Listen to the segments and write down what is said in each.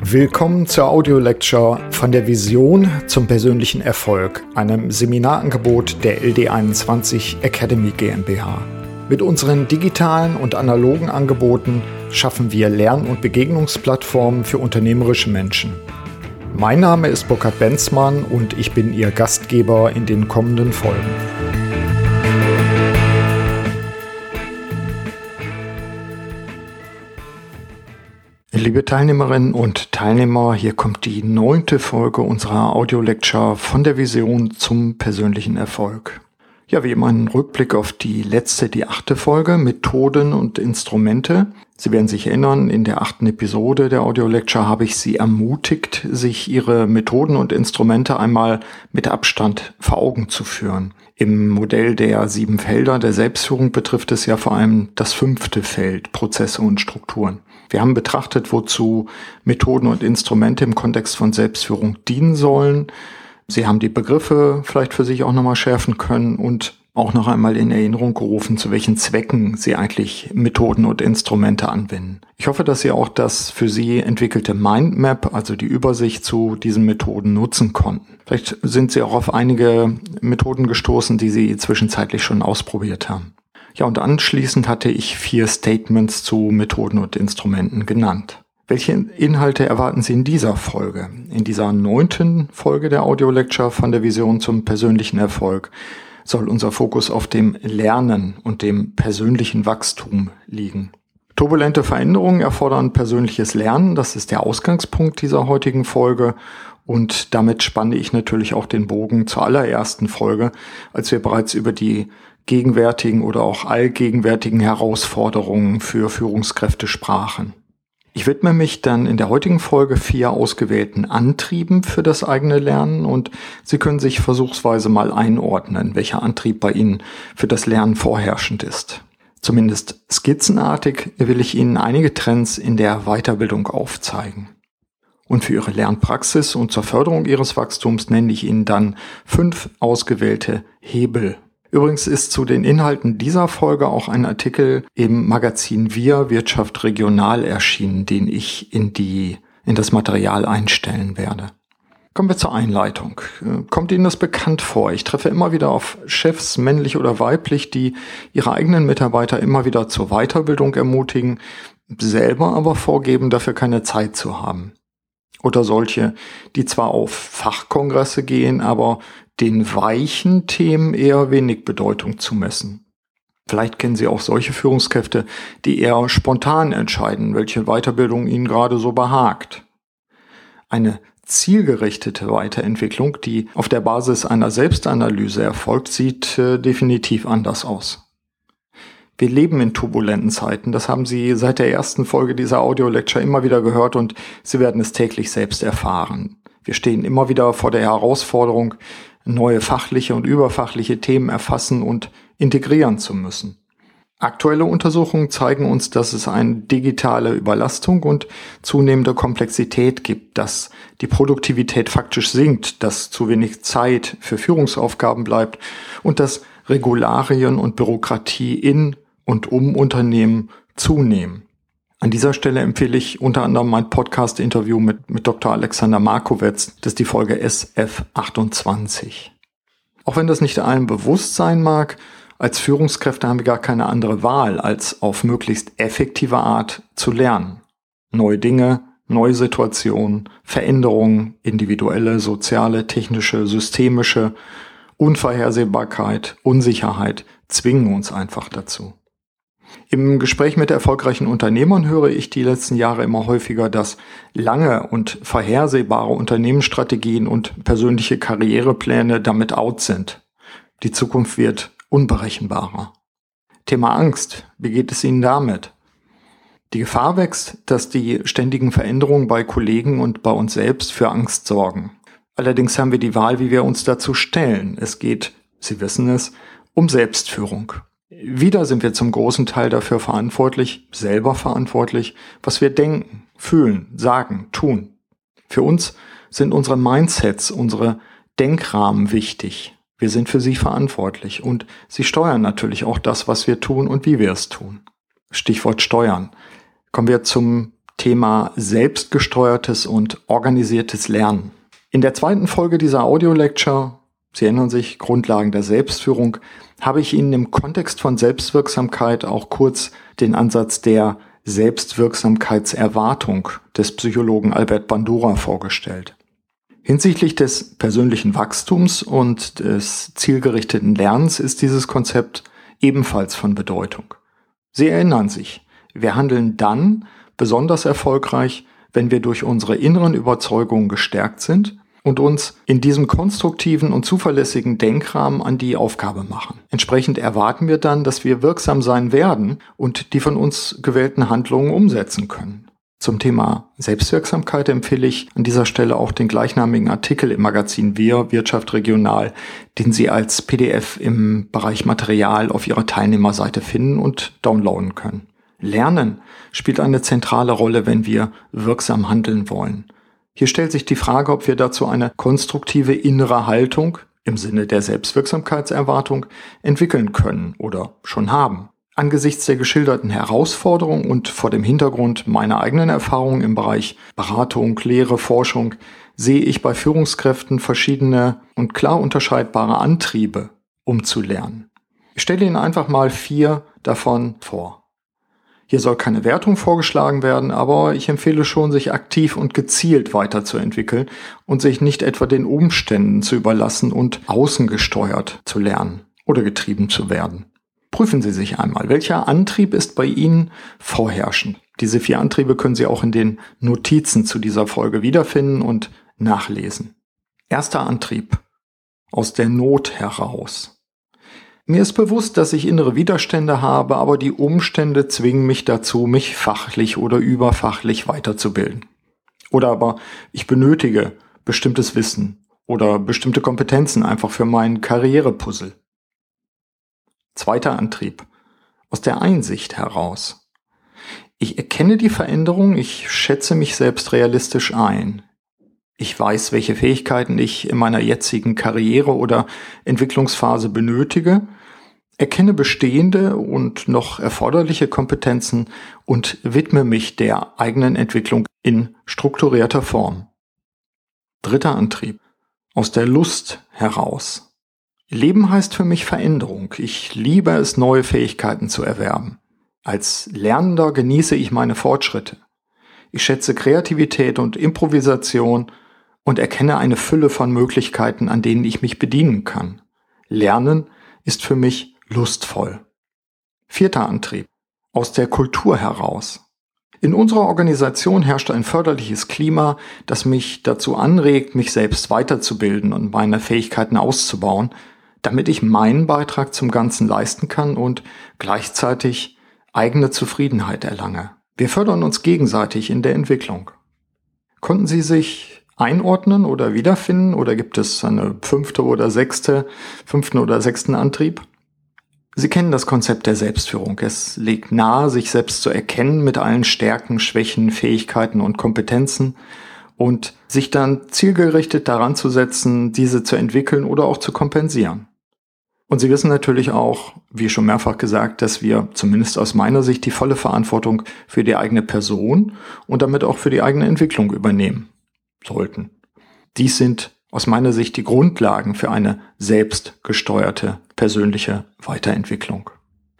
Willkommen zur Audio-Lecture von der Vision zum persönlichen Erfolg, einem Seminarangebot der LD21 Academy GmbH. Mit unseren digitalen und analogen Angeboten schaffen wir Lern- und Begegnungsplattformen für unternehmerische Menschen. Mein Name ist Burkhard Benzmann und ich bin Ihr Gastgeber in den kommenden Folgen. Liebe Teilnehmerinnen und Teilnehmer, hier kommt die 9. Folge unserer Audio-Lecture von der Vision zum persönlichen Erfolg. Ja, wie immer ein Rückblick auf die 8. Folge, Methoden und Instrumente. Sie werden sich erinnern, in der 8. Episode der Audio-Lecture habe ich Sie ermutigt, sich Ihre Methoden und Instrumente einmal mit Abstand vor Augen zu führen. Im Modell der 7 Felder der Selbstführung betrifft es ja vor allem das 5. Feld, Prozesse und Strukturen. Wir haben betrachtet, wozu Methoden und Instrumente im Kontext von Selbstführung dienen sollen. Sie haben die Begriffe vielleicht für sich auch nochmal schärfen können und auch noch einmal in Erinnerung gerufen, zu welchen Zwecken Sie eigentlich Methoden und Instrumente anwenden. Ich hoffe, dass Sie auch das für Sie entwickelte Mindmap, also die Übersicht zu diesen Methoden, nutzen konnten. Vielleicht sind Sie auch auf einige Methoden gestoßen, die Sie zwischenzeitlich schon ausprobiert haben. Ja, und anschließend hatte ich 4 Statements zu Methoden und Instrumenten genannt. Welche Inhalte erwarten Sie in dieser Folge? In dieser 9. Folge der Audio-Lecture von der Vision zum persönlichen Erfolg soll unser Fokus auf dem Lernen und dem persönlichen Wachstum liegen. Turbulente Veränderungen erfordern persönliches Lernen, das ist der Ausgangspunkt dieser heutigen Folge. Und damit spanne ich natürlich auch den Bogen zur allerersten Folge, als wir bereits über die gegenwärtigen oder auch allgegenwärtigen Herausforderungen für Führungskräfte sprachen. Ich widme mich dann in der heutigen Folge 4 ausgewählten Antrieben für das eigene Lernen und Sie können sich versuchsweise mal einordnen, welcher Antrieb bei Ihnen für das Lernen vorherrschend ist. Zumindest skizzenartig will ich Ihnen einige Trends in der Weiterbildung aufzeigen. Und für Ihre Lernpraxis und zur Förderung Ihres Wachstums nenne ich Ihnen dann 5 ausgewählte Hebel. Übrigens ist zu den Inhalten dieser Folge auch ein Artikel im Magazin Wir Wirtschaft Regional erschienen, den ich in das Material einstellen werde. Kommen wir zur Einleitung. Kommt Ihnen das bekannt vor? Ich treffe immer wieder auf Chefs, männlich oder weiblich, die ihre eigenen Mitarbeiter immer wieder zur Weiterbildung ermutigen, selber aber vorgeben, dafür keine Zeit zu haben. Oder solche, die zwar auf Fachkongresse gehen, aber den weichen Themen eher wenig Bedeutung zumessen. Vielleicht kennen Sie auch solche Führungskräfte, die eher spontan entscheiden, welche Weiterbildung ihnen gerade so behagt. Eine zielgerichtete Weiterentwicklung, die auf der Basis einer Selbstanalyse erfolgt, sieht definitiv anders aus. Wir leben in turbulenten Zeiten, das haben Sie seit der ersten Folge dieser Audio-Lecture immer wieder gehört und Sie werden es täglich selbst erfahren. Wir stehen immer wieder vor der Herausforderung, neue fachliche und überfachliche Themen erfassen und integrieren zu müssen. Aktuelle Untersuchungen zeigen uns, dass es eine digitale Überlastung und zunehmende Komplexität gibt, dass die Produktivität faktisch sinkt, dass zu wenig Zeit für Führungsaufgaben bleibt und dass Regularien und Bürokratie in und um Unternehmen zunehmen. An dieser Stelle empfehle ich unter anderem mein Podcast-Interview mit Dr. Alexander Markowitz, das ist die Folge SF28. Auch wenn das nicht allen bewusst sein mag, als Führungskräfte haben wir gar keine andere Wahl, als auf möglichst effektive Art zu lernen. Neue Dinge, neue Situationen, Veränderungen, individuelle, soziale, technische, systemische, Unvorhersehbarkeit, Unsicherheit zwingen uns einfach dazu. Im Gespräch mit erfolgreichen Unternehmern höre ich die letzten Jahre immer häufiger, dass lange und vorhersehbare Unternehmensstrategien und persönliche Karrierepläne damit out sind. Die Zukunft wird unberechenbarer. Thema Angst, wie geht es Ihnen damit? Die Gefahr wächst, dass die ständigen Veränderungen bei Kollegen und bei uns selbst für Angst sorgen. Allerdings haben wir die Wahl, wie wir uns dazu stellen. Es geht, Sie wissen es, um Selbstführung. Wieder sind wir zum großen Teil dafür selber verantwortlich, was wir denken, fühlen, sagen, tun. Für uns sind unsere Mindsets, unsere Denkrahmen wichtig. Wir sind für sie verantwortlich und sie steuern natürlich auch das, was wir tun und wie wir es tun. Stichwort Steuern. Kommen wir zum Thema selbstgesteuertes und organisiertes Lernen. In der zweiten Folge dieser Audio-Lecture, Sie erinnern sich, Grundlagen der Selbstführung, habe ich Ihnen im Kontext von Selbstwirksamkeit auch kurz den Ansatz der Selbstwirksamkeitserwartung des Psychologen Albert Bandura vorgestellt. Hinsichtlich des persönlichen Wachstums und des zielgerichteten Lernens ist dieses Konzept ebenfalls von Bedeutung. Sie erinnern sich, wir handeln dann besonders erfolgreich, wenn wir durch unsere inneren Überzeugungen gestärkt sind und uns in diesem konstruktiven und zuverlässigen Denkrahmen an die Aufgabe machen. Entsprechend erwarten wir dann, dass wir wirksam sein werden und die von uns gewählten Handlungen umsetzen können. Zum Thema Selbstwirksamkeit empfehle ich an dieser Stelle auch den gleichnamigen Artikel im Magazin Wir, Wirtschaft regional, den Sie als PDF im Bereich Material auf Ihrer Teilnehmerseite finden und downloaden können. Lernen spielt eine zentrale Rolle, wenn wir wirksam handeln wollen. Hier stellt sich die Frage, ob wir dazu eine konstruktive innere Haltung im Sinne der Selbstwirksamkeitserwartung entwickeln können oder schon haben. Angesichts der geschilderten Herausforderungen und vor dem Hintergrund meiner eigenen Erfahrungen im Bereich Beratung, Lehre, Forschung sehe ich bei Führungskräften verschiedene und klar unterscheidbare Antriebe, um zu lernen. Ich stelle Ihnen einfach mal 4 davon vor. Hier soll keine Wertung vorgeschlagen werden, aber ich empfehle schon, sich aktiv und gezielt weiterzuentwickeln und sich nicht etwa den Umständen zu überlassen und außengesteuert zu lernen oder getrieben zu werden. Prüfen Sie sich einmal, welcher Antrieb ist bei Ihnen vorherrschend. Diese 4 Antriebe können Sie auch in den Notizen zu dieser Folge wiederfinden und nachlesen. Erster Antrieb: aus der Not heraus. Mir ist bewusst, dass ich innere Widerstände habe, aber die Umstände zwingen mich dazu, mich fachlich oder überfachlich weiterzubilden. Oder aber ich benötige bestimmtes Wissen oder bestimmte Kompetenzen einfach für mein Karrierepuzzle. Zweiter Antrieb: aus der Einsicht heraus. Ich erkenne die Veränderung, ich schätze mich selbst realistisch ein. Ich weiß, welche Fähigkeiten ich in meiner jetzigen Karriere oder Entwicklungsphase benötige, erkenne bestehende und noch erforderliche Kompetenzen und widme mich der eigenen Entwicklung in strukturierter Form. Dritter Antrieb: aus der Lust heraus. Leben heißt für mich Veränderung. Ich liebe es, neue Fähigkeiten zu erwerben. Als Lernender genieße ich meine Fortschritte. Ich schätze Kreativität und Improvisation und erkenne eine Fülle von Möglichkeiten, an denen ich mich bedienen kann. Lernen ist für mich lustvoll. Vierter Antrieb: aus der Kultur heraus. In unserer Organisation herrscht ein förderliches Klima, das mich dazu anregt, mich selbst weiterzubilden und meine Fähigkeiten auszubauen, damit ich meinen Beitrag zum Ganzen leisten kann und gleichzeitig eigene Zufriedenheit erlange. Wir fördern uns gegenseitig in der Entwicklung. Konnten Sie sich einordnen oder wiederfinden oder gibt es eine 5. oder 6. Antrieb? Sie kennen das Konzept der Selbstführung. Es legt nahe, sich selbst zu erkennen mit allen Stärken, Schwächen, Fähigkeiten und Kompetenzen und sich dann zielgerichtet daran zu setzen, diese zu entwickeln oder auch zu kompensieren. Und Sie wissen natürlich auch, wie schon mehrfach gesagt, dass wir zumindest aus meiner Sicht die volle Verantwortung für die eigene Person und damit auch für die eigene Entwicklung übernehmen sollten. Dies sind aus meiner Sicht die Grundlagen für eine selbstgesteuerte persönliche Weiterentwicklung.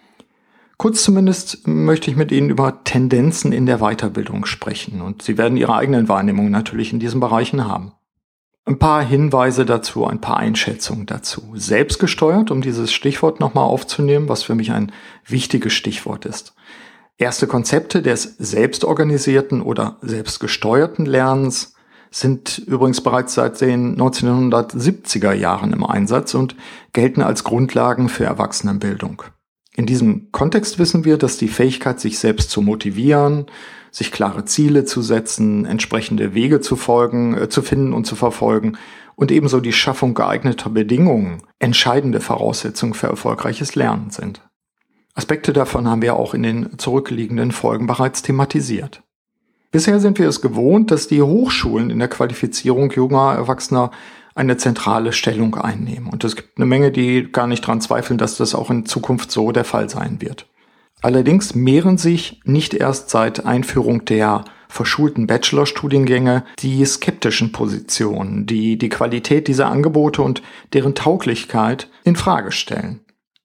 Kurz zumindest möchte ich mit Ihnen über Tendenzen in der Weiterbildung sprechen und Sie werden Ihre eigenen Wahrnehmungen natürlich in diesen Bereichen haben. Ein paar Hinweise dazu, ein paar Einschätzungen dazu. Selbstgesteuert, um dieses Stichwort nochmal aufzunehmen, was für mich ein wichtiges Stichwort ist. Erste Konzepte des selbstorganisierten oder selbstgesteuerten Lernens sind übrigens bereits seit den 1970er Jahren im Einsatz und gelten als Grundlagen für Erwachsenenbildung. In diesem Kontext wissen wir, dass die Fähigkeit, sich selbst zu motivieren, sich klare Ziele zu setzen, entsprechende Wege zu finden und zu verfolgen und ebenso die Schaffung geeigneter Bedingungen entscheidende Voraussetzungen für erfolgreiches Lernen sind. Aspekte davon haben wir auch in den zurückliegenden Folgen bereits thematisiert. Bisher sind wir es gewohnt, dass die Hochschulen in der Qualifizierung junger Erwachsener eine zentrale Stellung einnehmen. Und es gibt eine Menge, die gar nicht daran zweifeln, dass das auch in Zukunft so der Fall sein wird. Allerdings mehren sich nicht erst seit Einführung der verschulten Bachelorstudiengänge die skeptischen Positionen, die die Qualität dieser Angebote und deren Tauglichkeit in Frage stellen.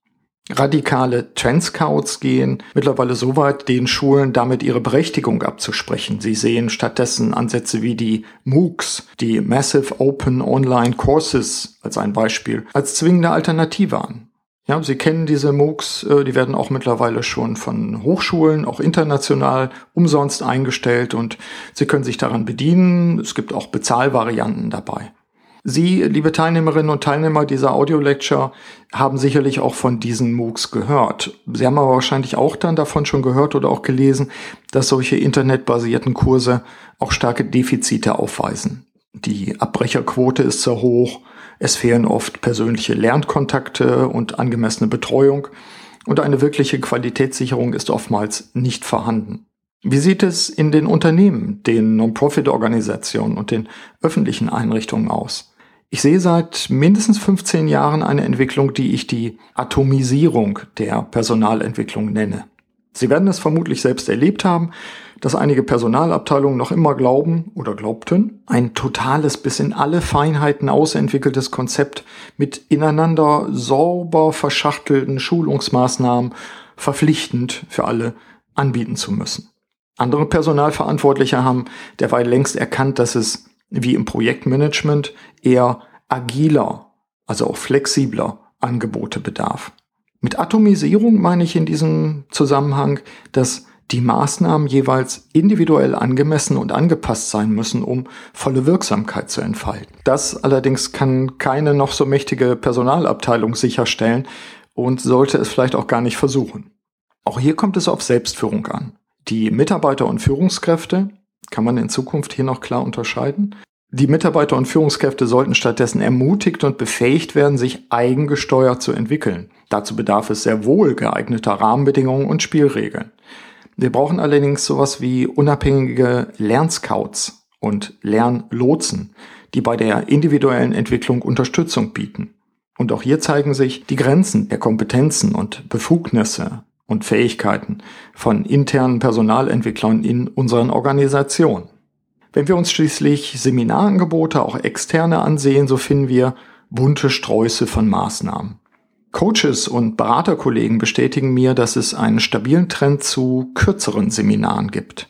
Radikale Trendscouts gehen mittlerweile so weit, den Schulen damit ihre Berechtigung abzusprechen. Sie sehen stattdessen Ansätze wie die MOOCs, die Massive Open Online Courses als ein Beispiel, als zwingende Alternative an. Ja, Sie kennen diese MOOCs, die werden auch mittlerweile schon von Hochschulen, auch international, umsonst eingestellt und Sie können sich daran bedienen. Es gibt auch Bezahlvarianten dabei. Sie, liebe Teilnehmerinnen und Teilnehmer dieser Audio-Lecture, haben sicherlich auch von diesen MOOCs gehört. Sie haben aber wahrscheinlich auch dann davon schon gehört oder auch gelesen, dass solche internetbasierten Kurse auch starke Defizite aufweisen. Die Abbrecherquote ist sehr hoch. Es fehlen oft persönliche Lernkontakte und angemessene Betreuung und eine wirkliche Qualitätssicherung ist oftmals nicht vorhanden. Wie sieht es in den Unternehmen, den Non-Profit-Organisationen und den öffentlichen Einrichtungen aus? Ich sehe seit mindestens 15 Jahren eine Entwicklung, die ich die Atomisierung der Personalentwicklung nenne. Sie werden es vermutlich selbst erlebt haben, dass einige Personalabteilungen noch immer glauben oder glaubten, ein totales, bis in alle Feinheiten ausentwickeltes Konzept mit ineinander sauber verschachtelten Schulungsmaßnahmen verpflichtend für alle anbieten zu müssen. Andere Personalverantwortliche haben derweil längst erkannt, dass es, wie im Projektmanagement, eher agiler, also auch flexibler Angebote bedarf. Mit Atomisierung meine ich in diesem Zusammenhang, dass die Maßnahmen jeweils individuell angemessen und angepasst sein müssen, um volle Wirksamkeit zu entfalten. Das allerdings kann keine noch so mächtige Personalabteilung sicherstellen und sollte es vielleicht auch gar nicht versuchen. Auch hier kommt es auf Selbstführung an. Die Mitarbeiter und Führungskräfte, kann man in Zukunft hier noch klar unterscheiden, die Mitarbeiter und Führungskräfte sollten stattdessen ermutigt und befähigt werden, sich eigengesteuert zu entwickeln. Dazu bedarf es sehr wohl geeigneter Rahmenbedingungen und Spielregeln. Wir brauchen allerdings sowas wie unabhängige Lernscouts und Lernlotsen, die bei der individuellen Entwicklung Unterstützung bieten. Und auch hier zeigen sich die Grenzen der Kompetenzen und Befugnisse und Fähigkeiten von internen Personalentwicklern in unseren Organisationen. Wenn wir uns schließlich Seminarangebote, auch externe ansehen, so finden wir bunte Sträuße von Maßnahmen. Coaches und Beraterkollegen bestätigen mir, dass es einen stabilen Trend zu kürzeren Seminaren gibt.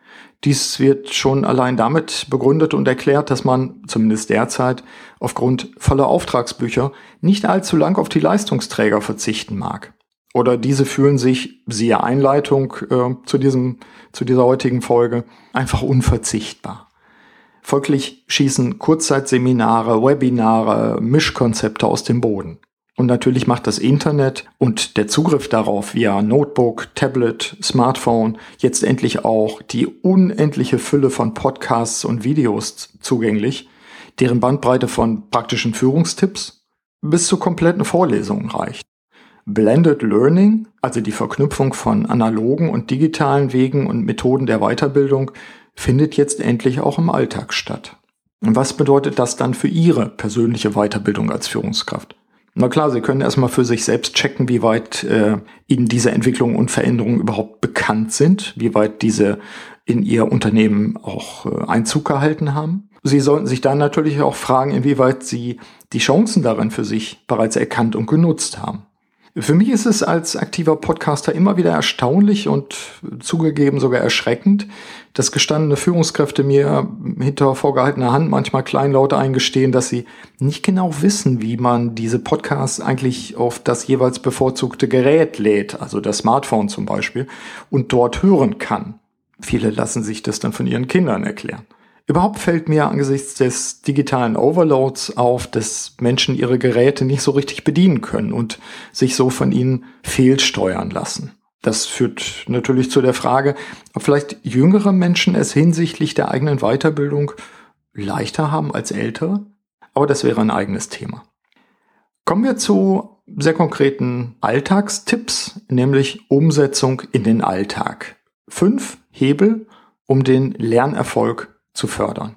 Dies wird schon allein damit begründet und erklärt, dass man, zumindest derzeit, aufgrund voller Auftragsbücher nicht allzu lang auf die Leistungsträger verzichten mag. Oder diese fühlen sich, siehe Einleitung zu dieser heutigen Folge, einfach unverzichtbar. Folglich schießen Kurzzeitseminare, Webinare, Mischkonzepte aus dem Boden. Und natürlich macht das Internet und der Zugriff darauf via Notebook, Tablet, Smartphone jetzt endlich auch die unendliche Fülle von Podcasts und Videos zugänglich, deren Bandbreite von praktischen Führungstipps bis zu kompletten Vorlesungen reicht. Blended Learning, also die Verknüpfung von analogen und digitalen Wegen und Methoden der Weiterbildung, findet jetzt endlich auch im Alltag statt. Und was bedeutet das dann für Ihre persönliche Weiterbildung als Führungskraft? Na klar, Sie können erstmal für sich selbst checken, wie weit Ihnen diese Entwicklungen und Veränderungen überhaupt bekannt sind, wie weit diese in Ihr Unternehmen auch Einzug gehalten haben. Sie sollten sich dann natürlich auch fragen, inwieweit Sie die Chancen darin für sich bereits erkannt und genutzt haben. Für mich ist es als aktiver Podcaster immer wieder erstaunlich und zugegeben sogar erschreckend, dass gestandene Führungskräfte mir hinter vorgehaltener Hand manchmal kleinlaut eingestehen, dass sie nicht genau wissen, wie man diese Podcasts eigentlich auf das jeweils bevorzugte Gerät lädt, also das Smartphone zum Beispiel, und dort hören kann. Viele lassen sich das dann von ihren Kindern erklären. Überhaupt fällt mir angesichts des digitalen Overloads auf, dass Menschen ihre Geräte nicht so richtig bedienen können und sich so von ihnen fehlsteuern lassen. Das führt natürlich zu der Frage, ob vielleicht jüngere Menschen es hinsichtlich der eigenen Weiterbildung leichter haben als ältere. Aber das wäre ein eigenes Thema. Kommen wir zu sehr konkreten Alltagstipps, nämlich Umsetzung in den Alltag. 5 Hebel, um den Lernerfolg zu fördern.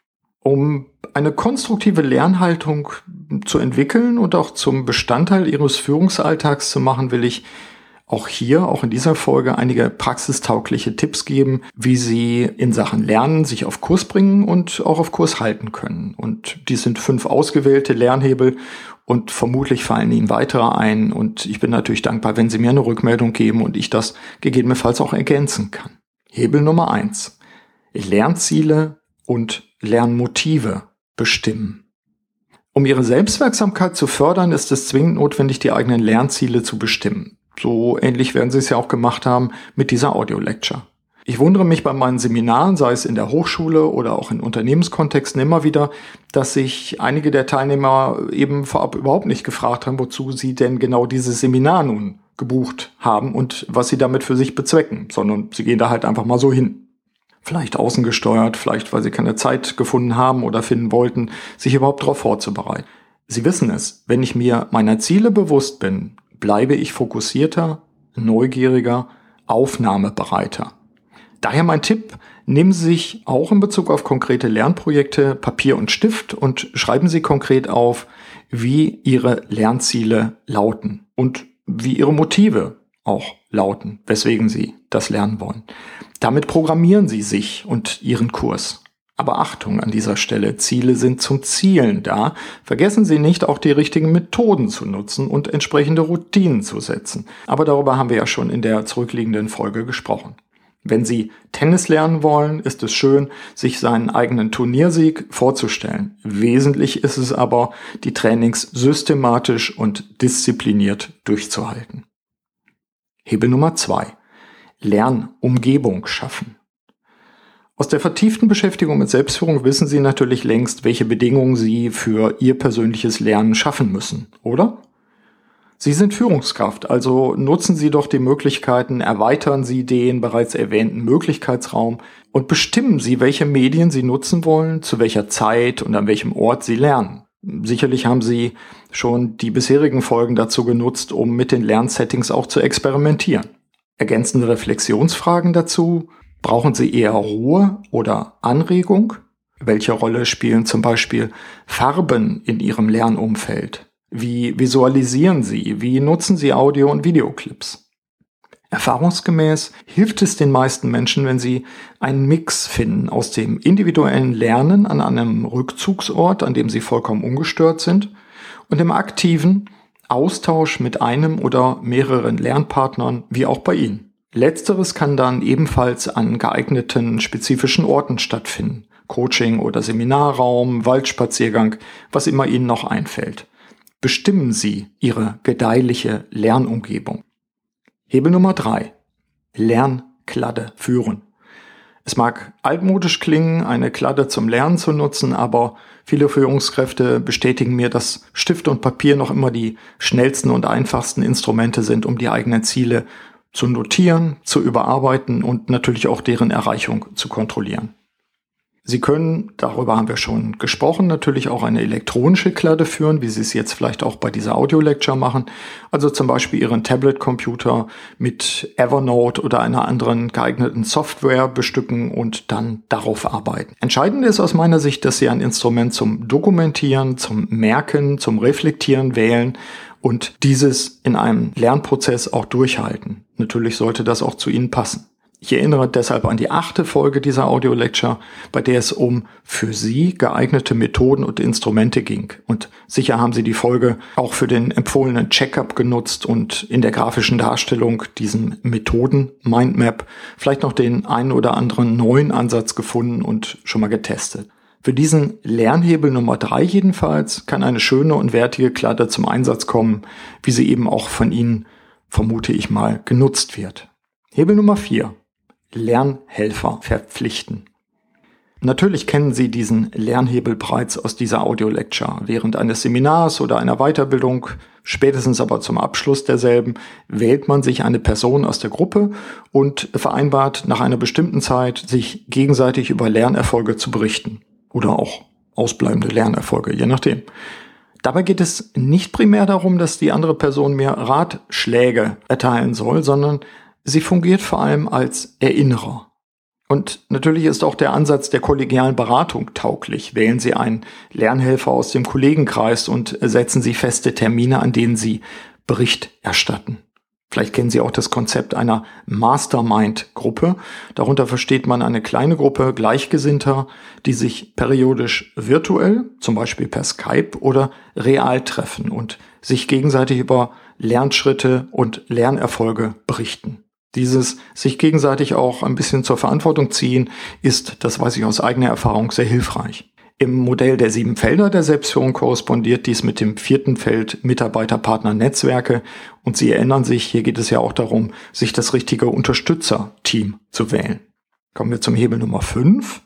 Um eine konstruktive Lernhaltung zu entwickeln und auch zum Bestandteil Ihres Führungsalltags zu machen, will ich auch in dieser Folge einige praxistaugliche Tipps geben, wie Sie in Sachen Lernen sich auf Kurs bringen und auch auf Kurs halten können. Und dies sind 5 ausgewählte Lernhebel und vermutlich fallen Ihnen weitere ein. Und ich bin natürlich dankbar, wenn Sie mir eine Rückmeldung geben und ich das gegebenenfalls auch ergänzen kann. Hebel Nummer 1. Lernziele und Lernmotive bestimmen. Um Ihre Selbstwirksamkeit zu fördern, ist es zwingend notwendig, die eigenen Lernziele zu bestimmen. So ähnlich werden Sie es ja auch gemacht haben mit dieser Audio-Lecture. Ich wundere mich bei meinen Seminaren, sei es in der Hochschule oder auch in Unternehmenskontexten immer wieder, dass sich einige der Teilnehmer eben vorab überhaupt nicht gefragt haben, wozu sie denn genau dieses Seminar nun gebucht haben und was sie damit für sich bezwecken, sondern sie gehen da halt einfach mal so hin. Vielleicht außengesteuert, vielleicht weil sie keine Zeit gefunden haben oder finden wollten, sich überhaupt darauf vorzubereiten. Sie wissen es, wenn ich mir meiner Ziele bewusst bin, bleibe ich fokussierter, neugieriger, aufnahmebereiter. Daher mein Tipp, nehmen Sie sich auch in Bezug auf konkrete Lernprojekte Papier und Stift und schreiben Sie konkret auf, wie Ihre Lernziele lauten und wie Ihre Motive auch lauten, weswegen Sie das lernen wollen. Damit programmieren Sie sich und Ihren Kurs. Aber Achtung an dieser Stelle, Ziele sind zum Zielen da. Vergessen Sie nicht, auch die richtigen Methoden zu nutzen und entsprechende Routinen zu setzen. Aber darüber haben wir ja schon in der zurückliegenden Folge gesprochen. Wenn Sie Tennis lernen wollen, ist es schön, sich seinen eigenen Turniersieg vorzustellen. Wesentlich ist es aber, die Trainings systematisch und diszipliniert durchzuhalten. Hebel Nummer 2. Lernumgebung schaffen. Aus der vertieften Beschäftigung mit Selbstführung wissen Sie natürlich längst, welche Bedingungen Sie für Ihr persönliches Lernen schaffen müssen, oder? Sie sind Führungskraft, also nutzen Sie doch die Möglichkeiten, erweitern Sie den bereits erwähnten Möglichkeitsraum und bestimmen Sie, welche Medien Sie nutzen wollen, zu welcher Zeit und an welchem Ort Sie lernen. Sicherlich haben Sie schon die bisherigen Folgen dazu genutzt, um mit den Lernsettings auch zu experimentieren. Ergänzende Reflexionsfragen dazu: Brauchen Sie eher Ruhe oder Anregung? Welche Rolle spielen zum Beispiel Farben in Ihrem Lernumfeld? Wie visualisieren Sie? Wie nutzen Sie Audio- und Videoclips? Erfahrungsgemäß hilft es den meisten Menschen, wenn sie einen Mix finden aus dem individuellen Lernen an einem Rückzugsort, an dem sie vollkommen ungestört sind, und dem aktiven Austausch mit einem oder mehreren Lernpartnern, wie auch bei Ihnen. Letzteres kann dann ebenfalls an geeigneten spezifischen Orten stattfinden. Coaching oder Seminarraum, Waldspaziergang, was immer Ihnen noch einfällt. Bestimmen Sie Ihre gedeihliche Lernumgebung. Hebel Nummer 3. Lernkladde führen. Es mag altmodisch klingen, eine Kladde zum Lernen zu nutzen, aber viele Führungskräfte bestätigen mir, dass Stift und Papier noch immer die schnellsten und einfachsten Instrumente sind, um die eigenen Ziele zu notieren, zu überarbeiten und natürlich auch deren Erreichung zu kontrollieren. Sie können, darüber haben wir schon gesprochen, natürlich auch eine elektronische Kladde führen, wie Sie es jetzt vielleicht auch bei dieser Audio-Lecture machen. Also zum Beispiel Ihren Tablet-Computer mit Evernote oder einer anderen geeigneten Software bestücken und dann darauf arbeiten. Entscheidend ist aus meiner Sicht, dass Sie ein Instrument zum Dokumentieren, zum Merken, zum Reflektieren wählen und dieses in einem Lernprozess auch durchhalten. Natürlich sollte das auch zu Ihnen passen. Ich erinnere deshalb an die 8. Folge dieser Audio-Lecture, bei der es um für Sie geeignete Methoden und Instrumente ging. Und sicher haben Sie die Folge auch für den empfohlenen Checkup genutzt und in der grafischen Darstellung diesen Methoden-Mindmap vielleicht noch den einen oder anderen neuen Ansatz gefunden und schon mal getestet. Für diesen Lernhebel Nummer 3 jedenfalls kann eine schöne und wertige Kladde zum Einsatz kommen, wie sie eben auch von Ihnen, vermute ich mal, genutzt wird. Hebel Nummer 4. Lernhelfer verpflichten. Natürlich kennen Sie diesen Lernhebel bereits aus dieser Audio-Lecture. Während eines Seminars oder einer Weiterbildung, spätestens aber zum Abschluss derselben, wählt man sich eine Person aus der Gruppe und vereinbart nach einer bestimmten Zeit, sich gegenseitig über Lernerfolge zu berichten. Oder auch ausbleibende Lernerfolge, je nachdem. Dabei geht es nicht primär darum, dass die andere Person mir Ratschläge erteilen soll, sondern sie fungiert vor allem als Erinnerer. Und natürlich ist auch der Ansatz der kollegialen Beratung tauglich. Wählen Sie einen Lernhelfer aus dem Kollegenkreis und setzen Sie feste Termine, an denen Sie Bericht erstatten. Vielleicht kennen Sie auch das Konzept einer Mastermind-Gruppe. Darunter versteht man eine kleine Gruppe Gleichgesinnter, die sich periodisch virtuell, zum Beispiel per Skype oder real treffen und sich gegenseitig über Lernschritte und Lernerfolge berichten. Dieses sich gegenseitig auch ein bisschen zur Verantwortung ziehen ist, das weiß ich aus eigener Erfahrung, sehr hilfreich. Im Modell der 7 Felder der Selbstführung korrespondiert dies mit dem 4. Feld Mitarbeiter-Partner-Netzwerke. Und Sie erinnern sich, hier geht es ja auch darum, sich das richtige Unterstützerteam zu wählen. Kommen wir zum Hebel Nummer 5.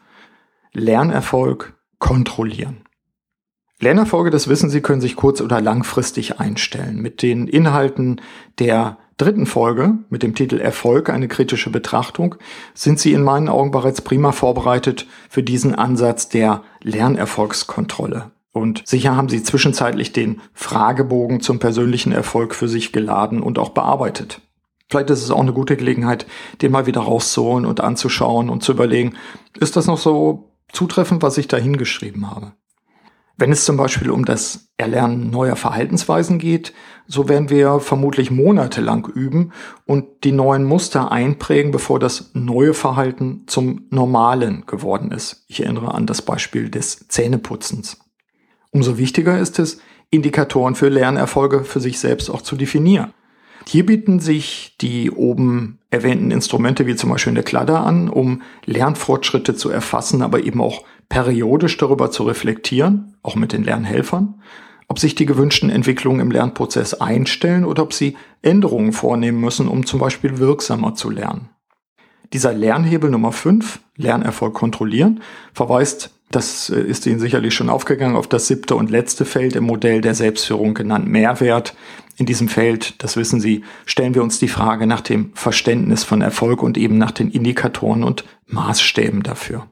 Lernerfolg kontrollieren. Lernerfolge, das wissen Sie, können sich kurz- oder langfristig einstellen. Mit den Inhalten der 3. Folge mit dem Titel Erfolg, eine kritische Betrachtung, sind Sie in meinen Augen bereits prima vorbereitet für diesen Ansatz der Lernerfolgskontrolle. Und sicher haben Sie zwischenzeitlich den Fragebogen zum persönlichen Erfolg für sich geladen und auch bearbeitet. Vielleicht ist es auch eine gute Gelegenheit, den mal wieder rauszuholen und anzuschauen und zu überlegen, ist das noch so zutreffend, was ich da hingeschrieben habe? Wenn es zum Beispiel um das Erlernen neuer Verhaltensweisen geht, so werden wir vermutlich monatelang üben und die neuen Muster einprägen, bevor das neue Verhalten zum Normalen geworden ist. Ich erinnere an das Beispiel des Zähneputzens. Umso wichtiger ist es, Indikatoren für Lernerfolge für sich selbst auch zu definieren. Hier bieten sich die oben erwähnten Instrumente wie zum Beispiel eine Kladder an, um Lernfortschritte zu erfassen, aber eben auch periodisch darüber zu reflektieren, auch mit den Lernhelfern, ob sich die gewünschten Entwicklungen im Lernprozess einstellen oder ob sie Änderungen vornehmen müssen, um zum Beispiel wirksamer zu lernen. Dieser Lernhebel Nummer 5, Lernerfolg kontrollieren, verweist, das ist Ihnen sicherlich schon aufgegangen, auf das 7. und letzte Feld im Modell der Selbstführung genannt Mehrwert. In diesem Feld, das wissen Sie, stellen wir uns die Frage nach dem Verständnis von Erfolg und eben nach den Indikatoren und Maßstäben dafür.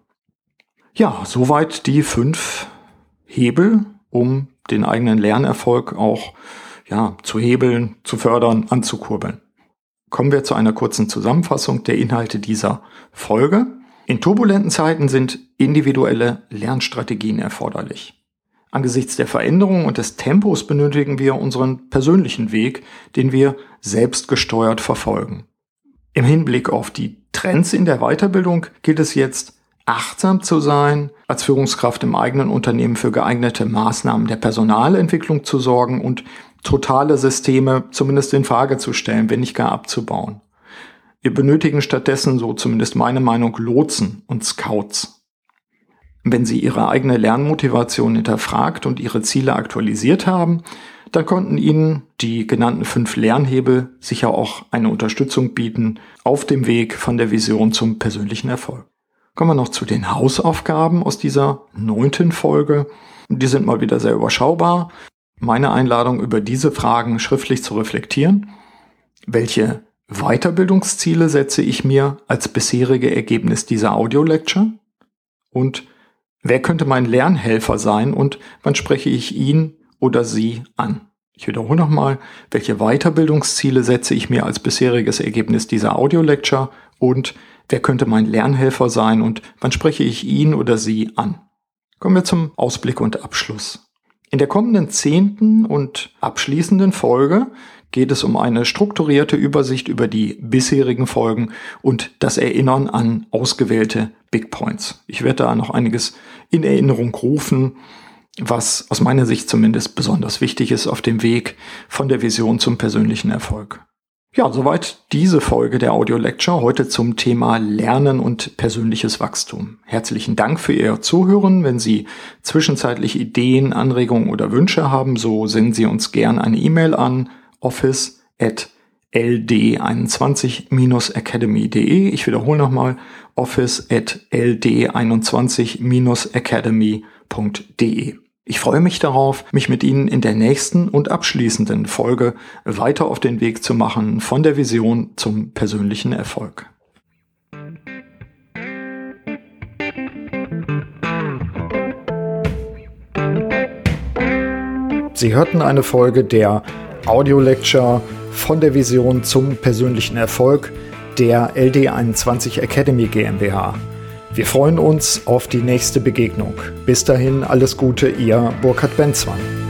Ja, soweit die 5 Hebel, um den eigenen Lernerfolg auch zu hebeln, zu fördern, anzukurbeln. Kommen wir zu einer kurzen Zusammenfassung der Inhalte dieser Folge. In turbulenten Zeiten sind individuelle Lernstrategien erforderlich. Angesichts der Veränderung und des Tempos benötigen wir unseren persönlichen Weg, den wir selbstgesteuert verfolgen. Im Hinblick auf die Trends in der Weiterbildung gilt es jetzt, achtsam zu sein, als Führungskraft im eigenen Unternehmen für geeignete Maßnahmen der Personalentwicklung zu sorgen und totale Systeme zumindest in Frage zu stellen, wenn nicht gar abzubauen. Wir benötigen stattdessen, so zumindest meine Meinung, Lotsen und Scouts. Wenn Sie Ihre eigene Lernmotivation hinterfragt und Ihre Ziele aktualisiert haben, dann konnten Ihnen die genannten 5 Lernhebel sicher auch eine Unterstützung bieten auf dem Weg von der Vision zum persönlichen Erfolg. Kommen wir noch zu den Hausaufgaben aus dieser 9. Folge. Die sind mal wieder sehr überschaubar. Meine Einladung, über diese Fragen schriftlich zu reflektieren. Welche Weiterbildungsziele setze ich mir als bisherige Ergebnis dieser Audio-Lecture? Und wer könnte mein Lernhelfer sein und wann spreche ich ihn oder sie an? Ich wiederhole nochmal, welche Weiterbildungsziele setze ich mir als bisheriges Ergebnis dieser Audio-Lecture und wer könnte mein Lernhelfer sein und wann spreche ich ihn oder sie an? Kommen wir zum Ausblick und Abschluss. In der kommenden 10. und abschließenden Folge geht es um eine strukturierte Übersicht über die bisherigen Folgen und das Erinnern an ausgewählte Big Points. Ich werde da noch einiges in Erinnerung rufen, was aus meiner Sicht zumindest besonders wichtig ist auf dem Weg von der Vision zum persönlichen Erfolg. Ja, soweit diese Folge der Audio Lecture heute zum Thema Lernen und persönliches Wachstum. Herzlichen Dank für Ihr Zuhören. Wenn Sie zwischenzeitlich Ideen, Anregungen oder Wünsche haben, so senden Sie uns gern eine E-Mail an office@ld21-academy.de. Ich wiederhole nochmal, office@ld21-academy.de. Ich freue mich darauf, mich mit Ihnen in der nächsten und abschließenden Folge weiter auf den Weg zu machen von der Vision zum persönlichen Erfolg. Sie hörten eine Folge der Audio Lecture von der Vision zum persönlichen Erfolg der LD21 Academy GmbH. Wir freuen uns auf die nächste Begegnung. Bis dahin alles Gute, Ihr Burkhard Benzmann.